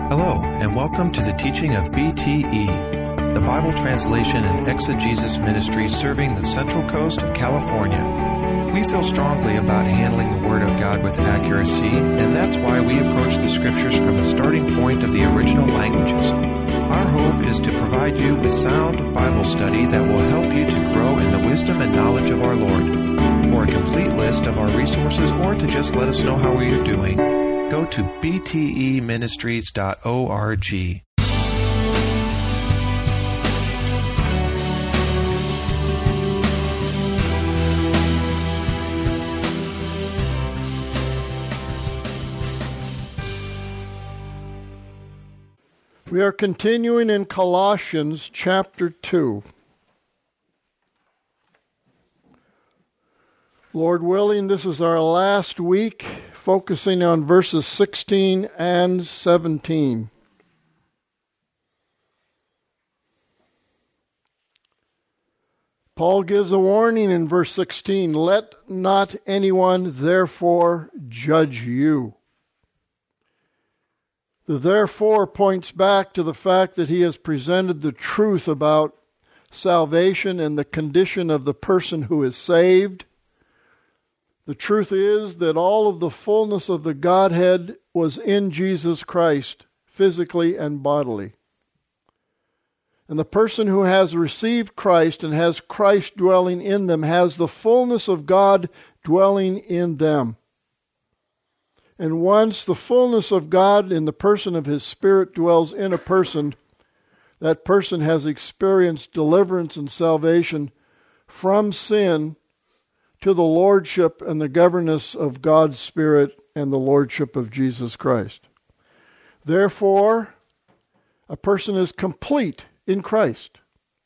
Hello, and welcome to the teaching of BTE, the Bible Translation and Exegesis Ministry serving the Central Coast of California. We feel strongly about handling the Word of God with accuracy, and that's why we approach the Scriptures from the starting point of the original languages. Our hope is to provide you with sound Bible study that will help you to grow in the wisdom and knowledge of our Lord. For a complete list of our resources or to just let us know how we are doing, go to bteministries.org. We are continuing in Colossians chapter 2. Lord willing, this is our last week, focusing on verses 16 and 17. Paul gives a warning in verse 16, "Let not anyone therefore judge you." The therefore points back to the fact that he has presented the truth about salvation and the condition of the person who is saved. The truth is that all of the fullness of the Godhead was in Jesus Christ, physically and bodily. And the person who has received Christ and has Christ dwelling in them has the fullness of God dwelling in them. And once the fullness of God in the person of His Spirit dwells in a person, that person has experienced deliverance and salvation from sin to the lordship and the governance of God's Spirit and the lordship of Jesus Christ. Therefore, a person is complete in Christ.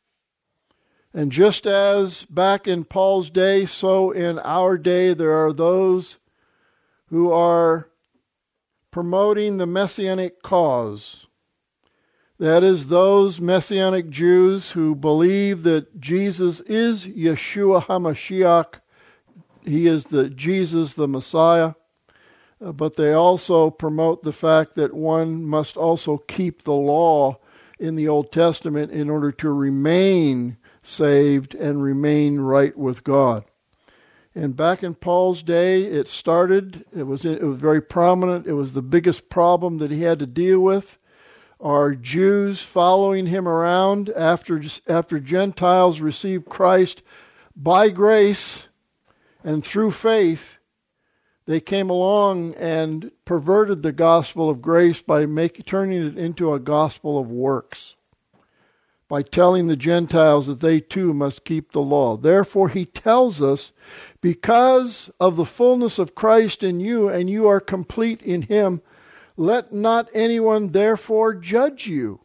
And just as back in Paul's day, so in our day, there are those who are promoting the Messianic cause. That is, those Messianic Jews who believe that Jesus is Yeshua HaMashiach. He is the Jesus, the Messiah. But they also promote the fact that one must also keep the law in the Old Testament in order to remain saved and remain right with God. And back in Paul's day, it was very prominent. It was the biggest problem that he had to deal with. Are Jews following him around after Gentiles received Christ by grace and through faith? They came along and perverted the gospel of grace by turning it into a gospel of works, by telling the Gentiles that they too must keep the law. Therefore, he tells us, because of the fullness of Christ in you, and you are complete in Him, let not anyone therefore judge you.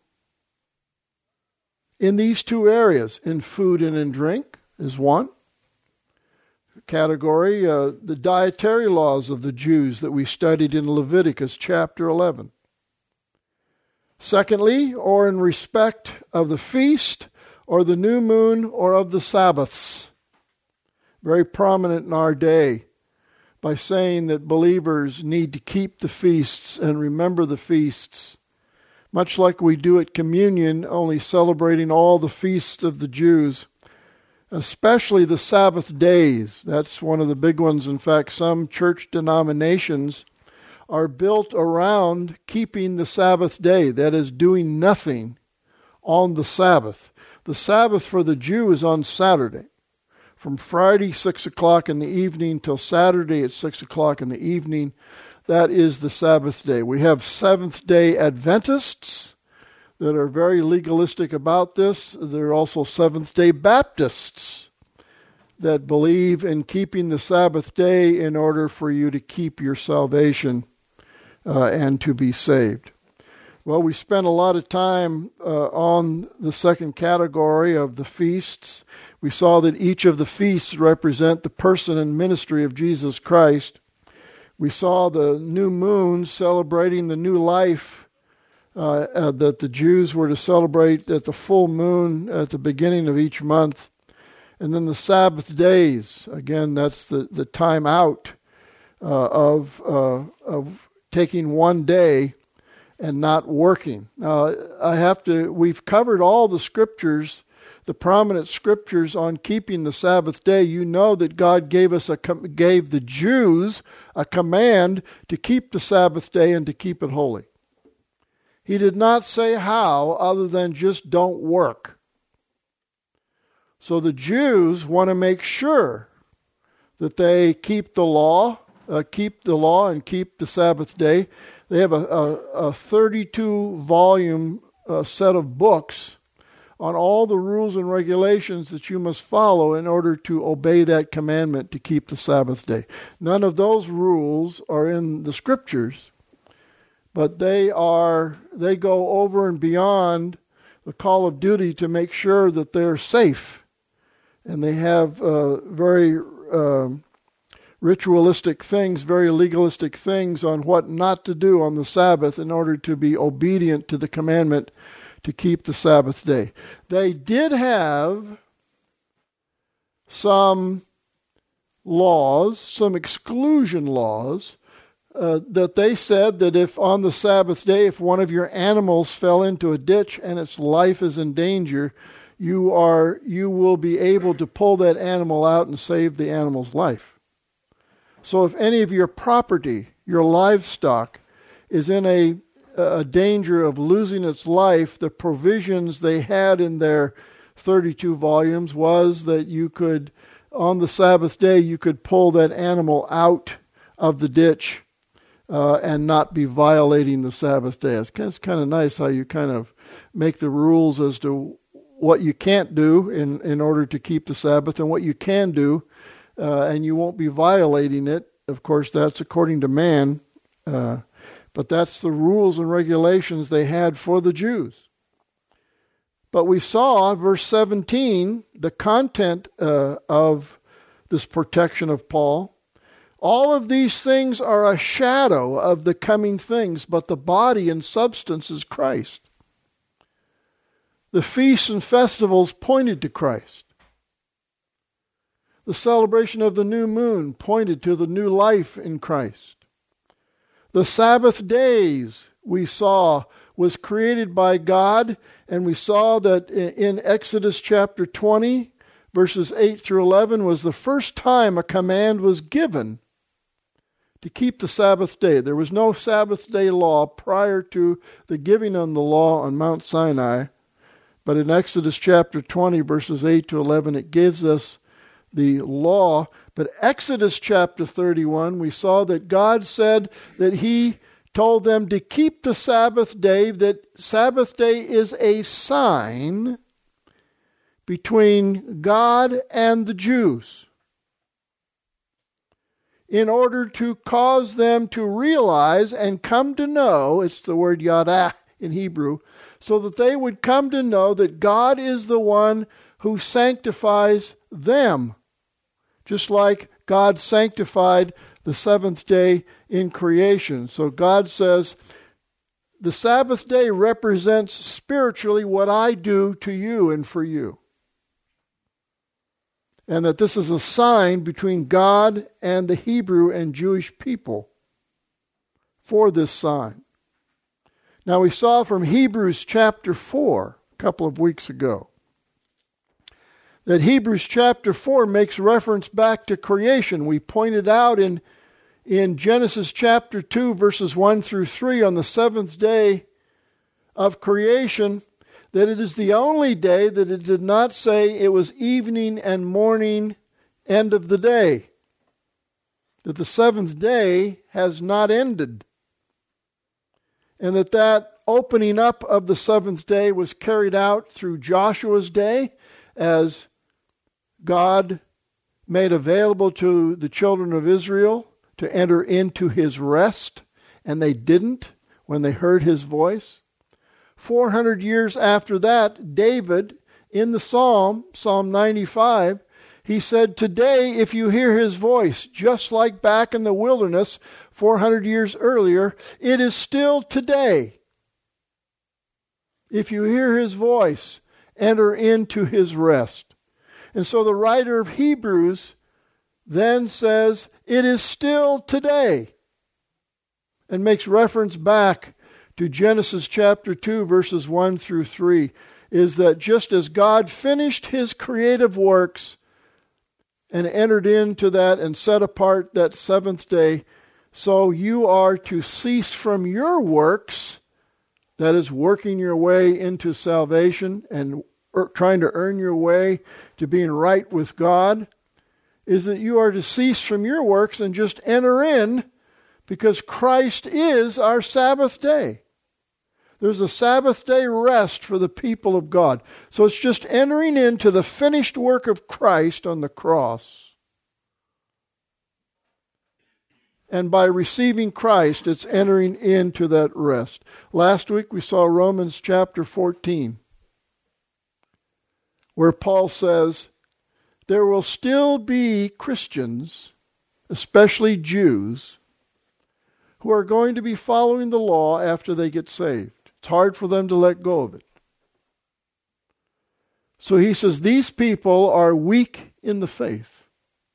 In these two areas, in food and in drink, is one category. The dietary laws of the Jews that we studied in Leviticus chapter 11. Secondly, or in respect of the feast, or the new moon, or of the Sabbaths. Very prominent in our day, by saying that believers need to keep the feasts and remember the feasts, much like we do at communion, only celebrating all the feasts of the Jews, especially the Sabbath days. That's one of the big ones. In fact, some church denominations are built around keeping the Sabbath day, that is, doing nothing on the Sabbath. The Sabbath for the Jew is on Saturday. From Friday, 6 o'clock in the evening, till Saturday at 6 o'clock in the evening, that is the Sabbath day. We have Seventh-day Adventists that are very legalistic about this. There are also Seventh-day Baptists that believe in keeping the Sabbath day in order for you to keep your salvation and to be saved. Well, we spent a lot of time on the second category of the feasts. We saw that each of the feasts represent the person and ministry of Jesus Christ. We saw the new moon celebrating the new life that the Jews were to celebrate at the full moon at the beginning of each month. And then the Sabbath days, again, that's the time out of taking one day and not working. Now, we've covered all the scriptures, the prominent scriptures on keeping the Sabbath day. You know that God gave the Jews a command to keep the Sabbath day and to keep it holy. He did not say how other than just don't work. So the Jews want to make sure that they keep the law and keep the Sabbath day. They have a 32-volume set of books on all the rules and regulations that you must follow in order to obey that commandment to keep the Sabbath day. None of those rules are in the scriptures, but they go over and beyond the call of duty to make sure that they're safe. And they have very ritualistic things, very legalistic things on what not to do on the Sabbath in order to be obedient to the commandment to keep the Sabbath day. They did have some laws, some exclusion laws, that they said that if on the Sabbath day, if one of your animals fell into a ditch and its life is in danger, you will be able to pull that animal out and save the animal's life. So if any of your property, your livestock, is in a danger of losing its life, the provisions they had in their 32 volumes was that you could, on the Sabbath day, you could pull that animal out of the ditch and not be violating the Sabbath day. It's kind of nice how you kind of make the rules as to what you can't do in order to keep the Sabbath and what you can do, and you won't be violating it. Of course, that's according to man, but that's the rules and regulations they had for the Jews. But we saw, verse 17, the content of this protection of Paul. All of these things are a shadow of the coming things, but the body and substance is Christ. The feasts and festivals pointed to Christ. The celebration of the new moon pointed to the new life in Christ. The Sabbath days, we saw, was created by God, and we saw that in Exodus chapter 20, verses 8 through 11, was the first time a command was given to keep the Sabbath day. There was no Sabbath day law prior to the giving of the law on Mount Sinai. But in Exodus chapter 20, verses 8 to 11, it gives us the law. But Exodus chapter 31, we saw that God said that He told them to keep the Sabbath day, that Sabbath day is a sign between God and the Jews, in order to cause them to realize and come to know, it's the word yada in Hebrew, so that they would come to know that God is the one who sanctifies them, just like God sanctified the seventh day in creation. So God says, the Sabbath day represents spiritually what I do to you and for you. And that this is a sign between God and the Hebrew and Jewish people for this sign. Now we saw from Hebrews chapter 4 a couple of weeks ago that Hebrews chapter 4 makes reference back to creation. We pointed out in Genesis chapter 2 verses 1 through 3 on the seventh day of creation that it is the only day that it did not say it was evening and morning, end of the day. That the seventh day has not ended. And that opening up of the seventh day was carried out through Joshua's day as God made available to the children of Israel to enter into His rest, and they didn't when they heard His voice. 400 years after that, David, in the Psalm 95, he said, today, if you hear His voice, just like back in the wilderness 400 years earlier, it is still today. If you hear His voice, enter into His rest. And so the writer of Hebrews then says, it is still today, and makes reference back to Genesis chapter 2, verses 1 through 3, is that just as God finished his creative works and entered into that and set apart that seventh day, so you are to cease from your works, that is, working your way into salvation and trying to earn your way to being right with God, is that you are to cease from your works and just enter in, because Christ is our Sabbath day. There's a Sabbath day rest for the people of God. So it's just entering into the finished work of Christ on the cross. And by receiving Christ, it's entering into that rest. Last week we saw Romans chapter 14, where Paul says, there will still be Christians, especially Jews, who are going to be following the law after they get saved. It's hard for them to let go of it. So he says these people are weak in the faith.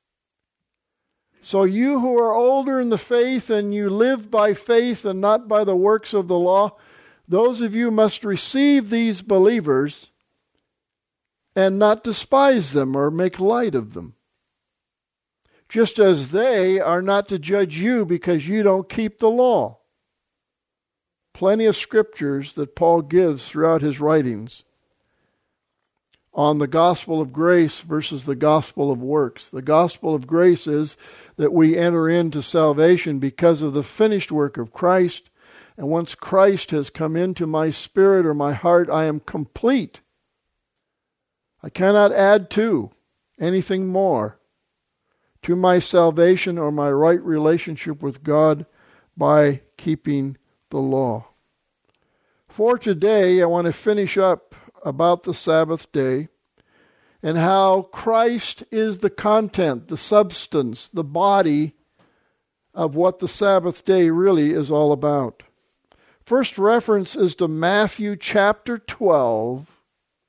So you who are older in the faith and you live by faith and not by the works of the law, those of you must receive these believers and not despise them or make light of them. Just as they are not to judge you because you don't keep the law. Plenty of scriptures that Paul gives throughout his writings on the gospel of grace versus the gospel of works. The gospel of grace is that we enter into salvation because of the finished work of Christ. And once Christ has come into my spirit or my heart, I am complete. I cannot add to anything more to my salvation or my right relationship with God by keeping the law. For today, I want to finish up about the Sabbath day and how Christ is the content, the substance, the body of what the Sabbath day really is all about. First reference is to Matthew chapter 12,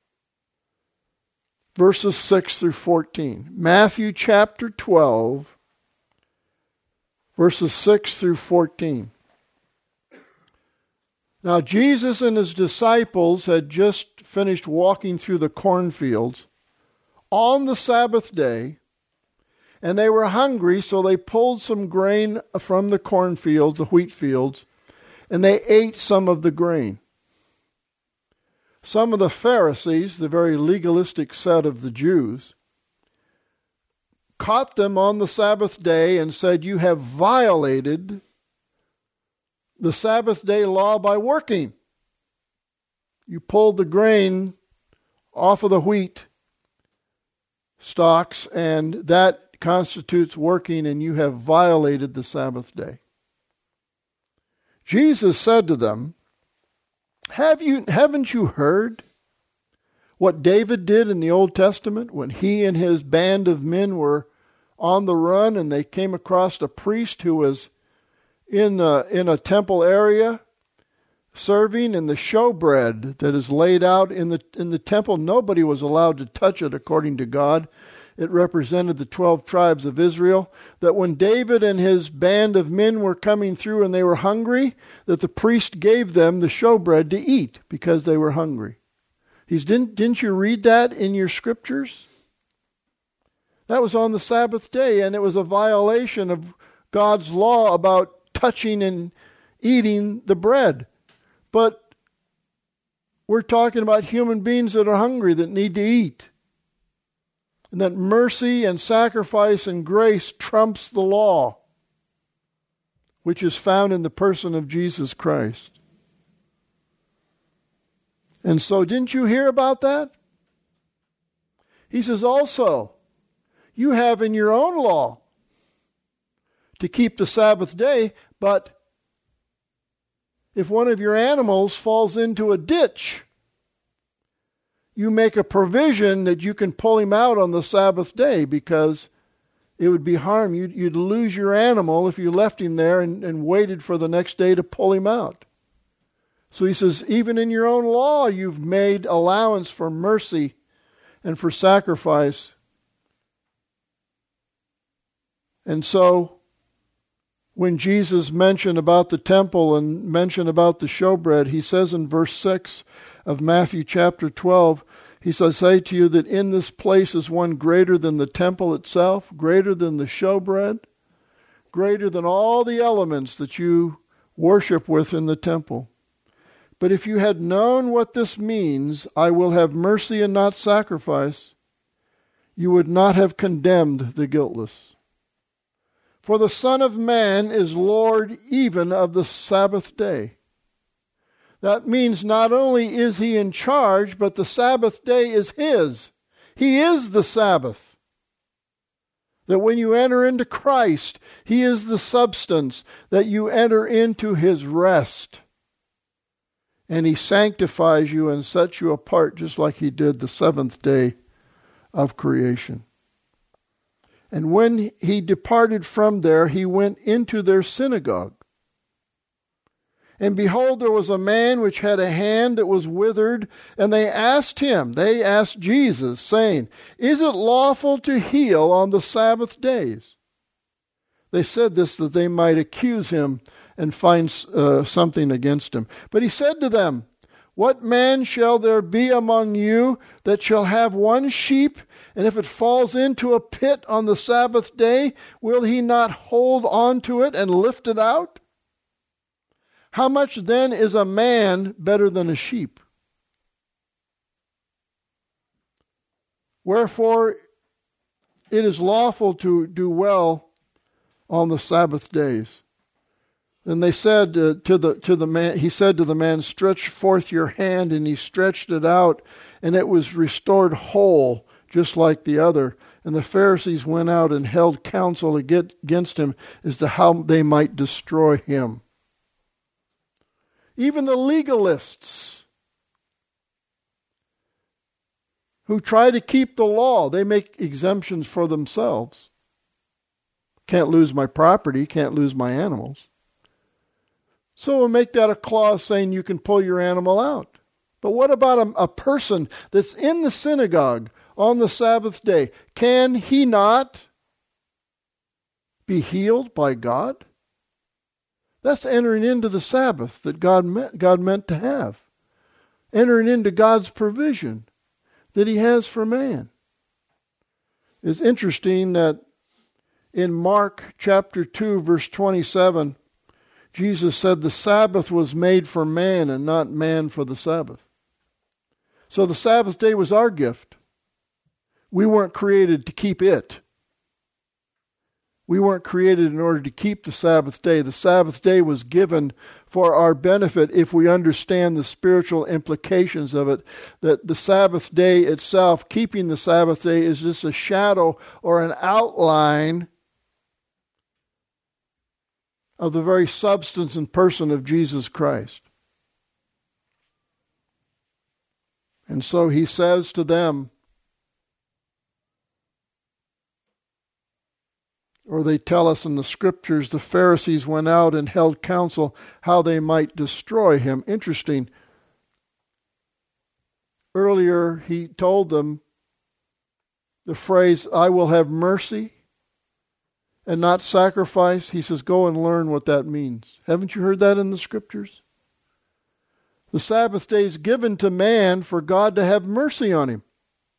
verses 6 through 14. Matthew chapter 12, verses 6 through 14. Now, Jesus and his disciples had just finished walking through the cornfields on the Sabbath day, and they were hungry, so they pulled some grain from the cornfields, the wheat fields, and they ate some of the grain. Some of the Pharisees, the very legalistic set of the Jews, caught them on the Sabbath day and said, you have violated the Sabbath day law by working. You pulled the grain off of the wheat stalks, and that constitutes working, and you have violated the Sabbath day. Jesus said to them, haven't you heard what David did in the Old Testament when he and his band of men were on the run and they came across a priest who was in a temple area serving, and the showbread that is laid out in the temple, nobody was allowed to touch it according to God. It represented the 12 tribes of Israel. That when David and his band of men were coming through and they were hungry, that the priest gave them the showbread to eat because they were hungry. Didn't you read that in your scriptures? That was on the Sabbath day, and it was a violation of God's law about touching and eating the bread. But we're talking about human beings that are hungry, that need to eat. And that mercy and sacrifice and grace trumps the law, which is found in the person of Jesus Christ. And so, didn't you hear about that? He says also, you have in your own law to keep the Sabbath day, but if one of your animals falls into a ditch, you make a provision that you can pull him out on the Sabbath day, because it would be harm. You'd lose your animal if you left him there and waited for the next day to pull him out. So he says, even in your own law, you've made allowance for mercy and for sacrifice. And so, when Jesus mentioned about the temple and mentioned about the showbread, he says in verse 6 of Matthew chapter 12, he says, I say to you that in this place is one greater than the temple itself, greater than the showbread, greater than all the elements that you worship with in the temple. But if you had known what this means, I will have mercy and not sacrifice, you would not have condemned the guiltless. For the Son of Man is Lord even of the Sabbath day. That means not only is he in charge, but the Sabbath day is his. He is the Sabbath. That when you enter into Christ, he is the substance that you enter into his rest. And he sanctifies you and sets you apart just like he did the seventh day of creation. And when he departed from there, he went into their synagogue. And behold, there was a man which had a hand that was withered, and they asked Jesus, saying, Is it lawful to heal on the Sabbath days? They said this that they might accuse him and find something against him. But he said to them, What man shall there be among you that shall have one sheep, and if it falls into a pit on the Sabbath day, will he not hold on to it and lift it out? How much then is a man better than a sheep? Wherefore it is lawful to do well on the Sabbath days. Then they said to the man, he said to the man, Stretch forth your hand, and he stretched it out, and it was restored whole, just like the other. And the Pharisees went out and held counsel against him as to how they might destroy him. Even the legalists who try to keep the law, they make exemptions for themselves. Can't lose my property, can't lose my animals. So we'll make that a clause saying you can pull your animal out. But what about a person that's in the synagogue on the Sabbath day? Can he not be healed by God? That's entering into the Sabbath that God meant to have. Entering into God's provision that he has for man. It's interesting that in Mark chapter 2, verse 27, Jesus said the Sabbath was made for man and not man for the Sabbath. So the Sabbath day was our gift. We weren't created to keep it. We weren't created in order to keep the Sabbath day. The Sabbath day was given for our benefit if we understand the spiritual implications of it. That the Sabbath day itself, keeping the Sabbath day, is just a shadow or an outline of the very substance and person of Jesus Christ. And so he says to them, or they tell us in the scriptures, the Pharisees went out and held counsel how they might destroy him. Interesting. Earlier he told them the phrase, I will have mercy and not sacrifice. He says, go and learn what that means. Haven't you heard that in the scriptures? The Sabbath day is given to man for God to have mercy on him.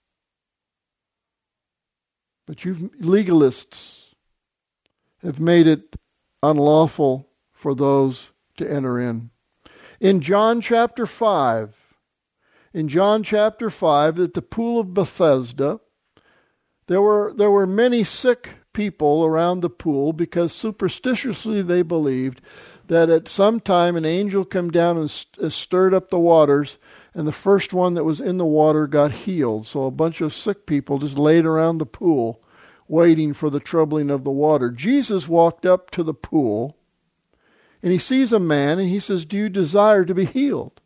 But you legalists have made it unlawful for those to enter in. In John chapter 5, at the pool of Bethesda, there were many sick people around the pool because superstitiously they believed that at some time an angel came down and stirred up the waters, and the first one that was in the water got healed. So a bunch of sick people just laid around the pool waiting for the troubling of the water. Jesus walked up to the pool, and he sees a man, and he says, do you desire to be healed?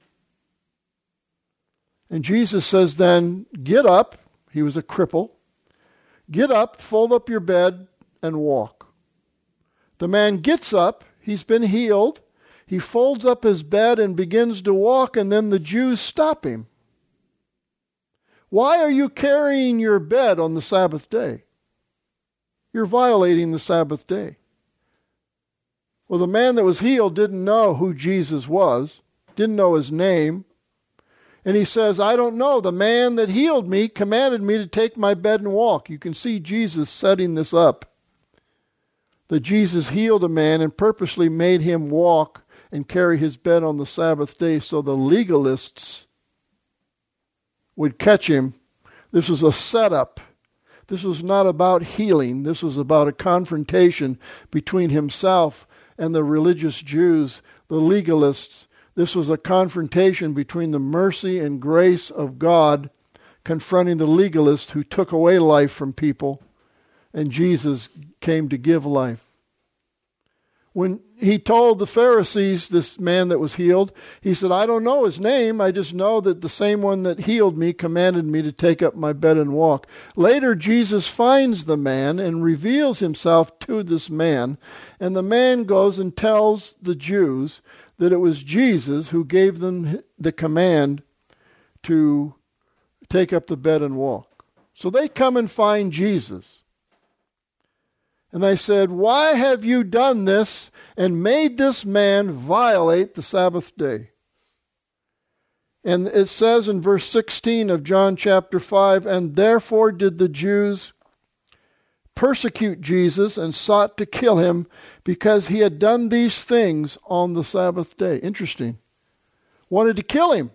And Jesus says then, get up. He was a cripple. Get up, fold up your bed, and walk. The man gets up. He's been healed. He folds up his bed and begins to walk, and then the Jews stop him. Why are you carrying your bed on the Sabbath day? You're violating the Sabbath day. Well, the man that was healed didn't know who Jesus was, didn't know his name. And he says, I don't know. The man that healed me commanded me to take my bed and walk. You can see Jesus setting this up. That Jesus healed a man and purposely made him walk and carry his bed on the Sabbath day so the legalists would catch him. This was a setup. This was not about healing. This was about a confrontation between himself and the religious Jews, the legalists. This was a confrontation between the mercy and grace of God confronting the legalists who took away life from people, and Jesus came to give life. When he told the Pharisees, this man that was healed, he said, I don't know his name. I just know that the same one that healed me commanded me to take up my bed and walk. Later, Jesus finds the man and reveals himself to this man. And the man goes and tells the Jews that it was Jesus who gave them the command to take up the bed and walk. So they come and find Jesus. And they said, why have you done this and made this man violate the Sabbath day? And it says in verse 16 of John chapter 5, and therefore did the Jews persecute Jesus and sought to kill him because he had done these things on the Sabbath day. Interesting. Wanted to kill him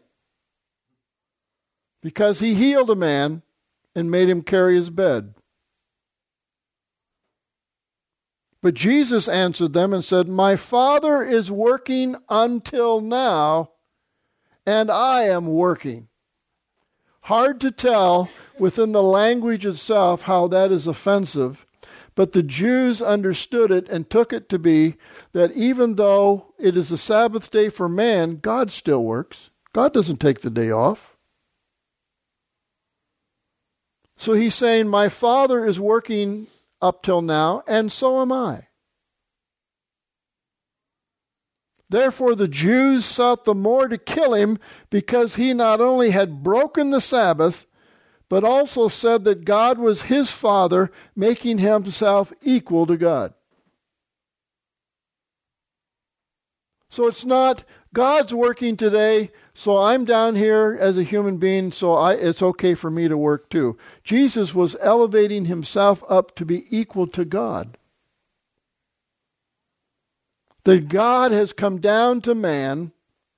because he healed a man and made him carry his bed. But Jesus answered them and said, my Father is working until now, and I am working. Hard to tell within the language itself how that is offensive, but the Jews understood it and took it to be that even though it is a Sabbath day for man, God still works. God doesn't take the day off. So he's saying, my Father is working up till now, and so am I. Therefore the Jews sought the more to kill him because he not only had broken the Sabbath, but also said that God was his Father, making himself equal to God. So it's not God's working today, so I'm down here as a human being, so it's okay for me to work too. Jesus was elevating himself up to be equal to God. That God has come down to man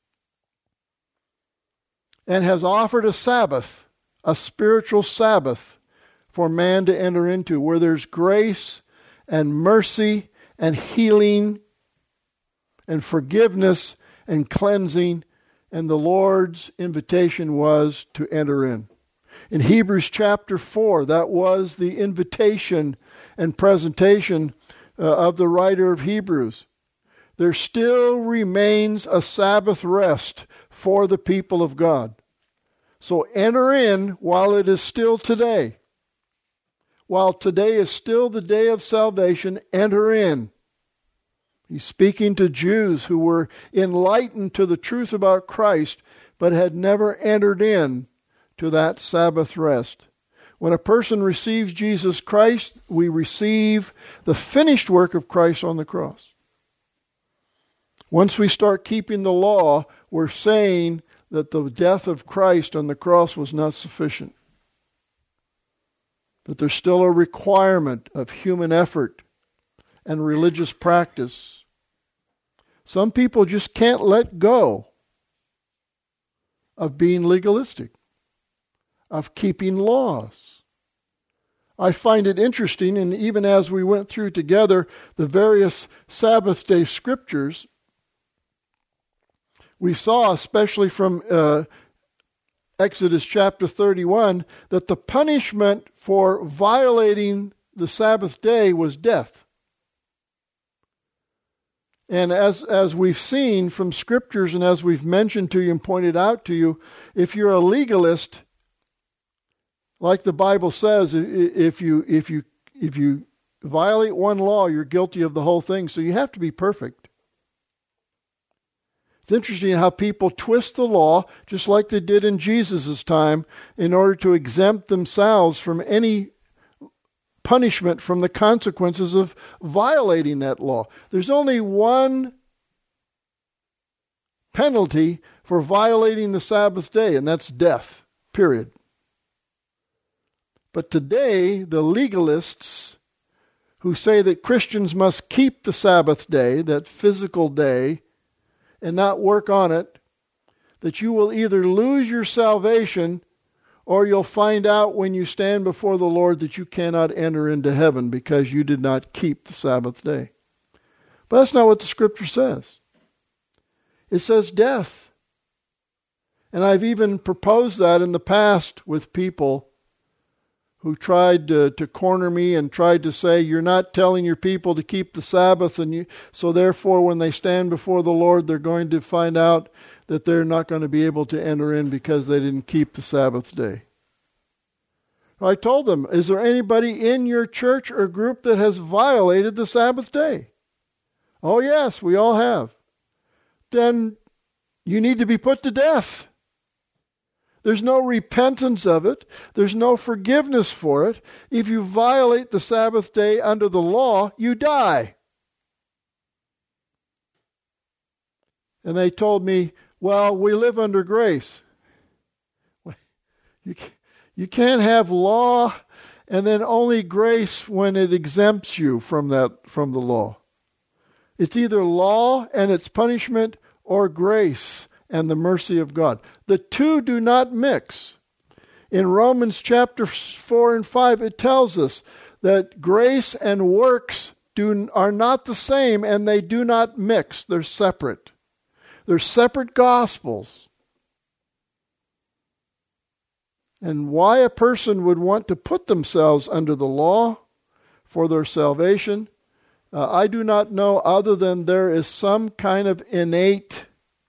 and has offered a Sabbath, a spiritual Sabbath for man to enter into, where there's grace and mercy and healing and forgiveness and cleansing, and the Lord's invitation was to enter in. In Hebrews chapter 4, that was the invitation and presentation of the writer of Hebrews. There still remains a Sabbath rest for the people of God. So enter in while it is still today. While today is still the day of salvation, enter in. He's speaking to Jews who were enlightened to the truth about Christ, but had never entered in to that Sabbath rest. When a person receives Jesus Christ, we receive the finished work of Christ on the cross. Once we start keeping the law, we're saying that the death of Christ on the cross was not sufficient. But there's still a requirement of human effort and religious practice. Some people just can't let go of being legalistic, of keeping laws. I find it interesting, and even as we went through together the various Sabbath day scriptures, we saw, especially from Exodus chapter 31, that the punishment for violating the Sabbath day was death. And as we've seen from scriptures and as we've mentioned to you and pointed out to you, if you're a legalist, like the Bible says, if you violate one law, you're guilty of the whole thing. So you have to be perfect. It's interesting how people twist the law, just like they did in Jesus' time, in order to exempt themselves from any punishment from the consequences of violating that law. There's only one penalty for violating the Sabbath day, and that's death, period. But today, the legalists who say that Christians must keep the Sabbath day, that physical day, and not work on it, that you will either lose your salvation or you'll find out when you stand before the Lord that you cannot enter into heaven because you did not keep the Sabbath day. But that's not what the Scripture says. It says death. And I've even proposed that in the past with people who tried to corner me and tried to say, you're not telling your people to keep the Sabbath, and so therefore when they stand before the Lord, they're going to find out that they're not going to be able to enter in because they didn't keep the Sabbath day. I told them, is there anybody in your church or group that has violated the Sabbath day? Oh yes, we all have. Then you need to be put to death. There's no repentance of it. There's no forgiveness for it. If you violate the Sabbath day under the law, you die. And they told me, well, we live under grace. You can't have law and then only grace when it exempts you from the law. It's either law and its punishment or grace and the mercy of God. The two do not mix. In Romans chapter 4 and 5, it tells us that grace and works are not the same, and they do not mix. They're separate. They're separate gospels. And why a person would want to put themselves under the law for their salvation, I do not know, other than there is some kind of innate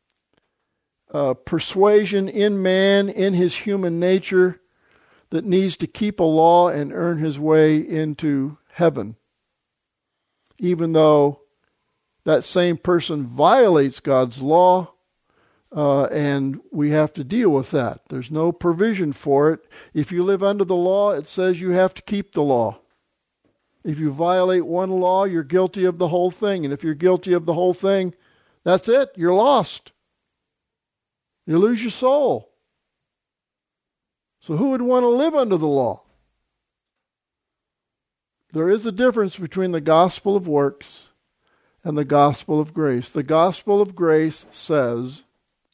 persuasion in man, in his human nature, that needs to keep a law and earn his way into heaven. Even though that same person violates God's law, and we have to deal with that. There's no provision for it. If you live under the law, it says you have to keep the law. If you violate one law, you're guilty of the whole thing. And if you're guilty of the whole thing, that's it. You're lost. You lose your soul. So who would want to live under the law? There is a difference between the gospel of works and the gospel of grace. The gospel of grace says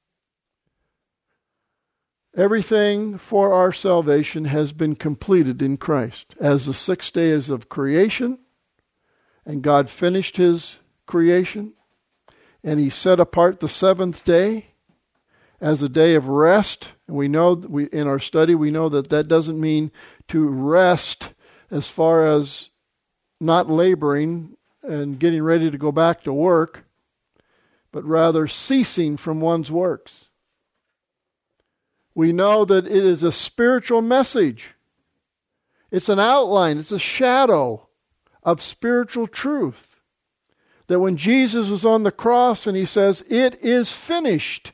everything for our salvation has been completed in Christ. As the 6 days of creation, and God finished his creation, and he set apart the seventh day as a day of rest. And we know, in our study, we know that doesn't mean to rest as far as not laboring and getting ready to go back to work, but rather ceasing from one's works. We know that it is a spiritual message. It's an outline, it's a shadow of spiritual truth. That when Jesus was on the cross and he says, "It is finished,"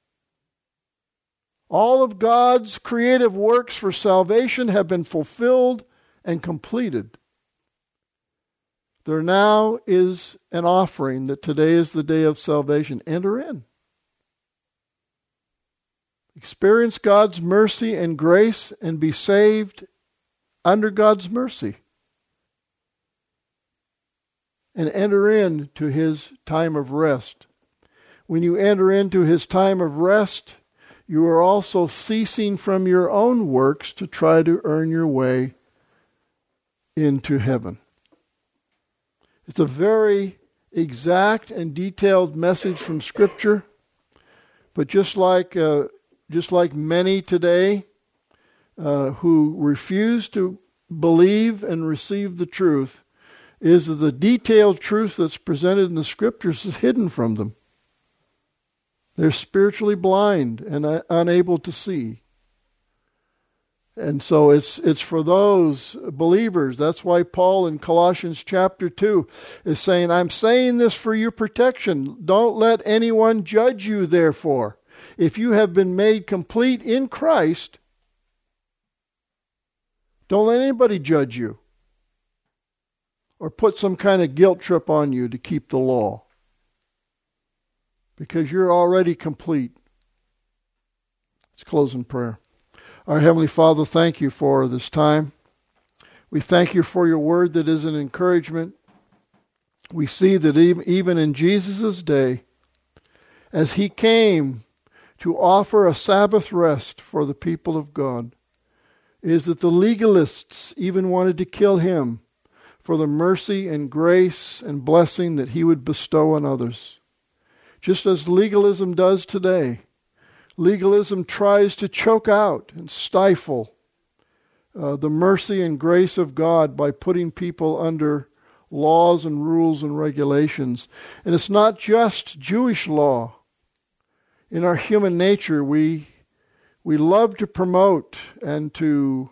all of God's creative works for salvation have been fulfilled and completed. There now is an offering that today is the day of salvation. Enter in. Experience God's mercy and grace and be saved under God's mercy. And enter into his time of rest. When you enter into his time of rest, you are also ceasing from your own works to try to earn your way into heaven. It's a very exact and detailed message from Scripture, but just like many today who refuse to believe and receive the truth, is that the detailed truth that's presented in the Scriptures is hidden from them. They're spiritually blind and unable to see. And so it's for those believers. That's why Paul in Colossians chapter 2 is saying, "I'm saying this for your protection. Don't let anyone judge you, therefore. If you have been made complete in Christ, don't let anybody judge you. or put some kind of guilt trip on you to keep the law, because you're already complete. Let's close in prayer. Our Heavenly Father, thank you for this time. We thank you for your word that is an encouragement. We see that even in Jesus' day, as he came to offer a Sabbath rest for the people of God, is that the legalists even wanted to kill him for the mercy and grace and blessing that he would bestow on others. Just as legalism does today, legalism tries to choke out and stifle the mercy and grace of God by putting people under laws and rules and regulations. And it's not just Jewish law. In our human nature, we love to promote and to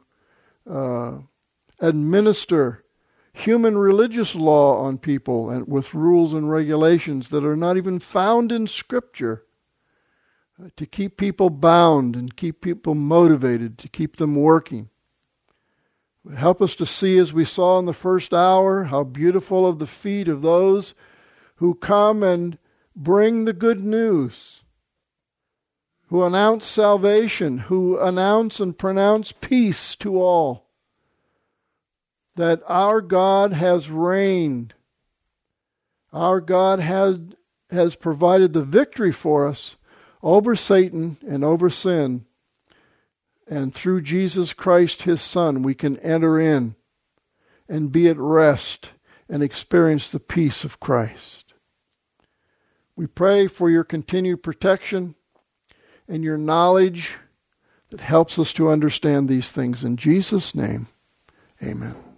administer human religious law on people, and with rules and regulations that are not even found in Scripture, to keep people bound and keep people motivated, to keep them working. Help us to see, as we saw in the first hour, how beautiful are the feet of those who come and bring the good news, who announce salvation, who announce and pronounce peace to all. That our God has reigned. Our God has provided the victory for us over Satan and over sin. And through Jesus Christ, his Son, we can enter in and be at rest and experience the peace of Christ. We pray for your continued protection and your knowledge that helps us to understand these things. In Jesus' name, amen.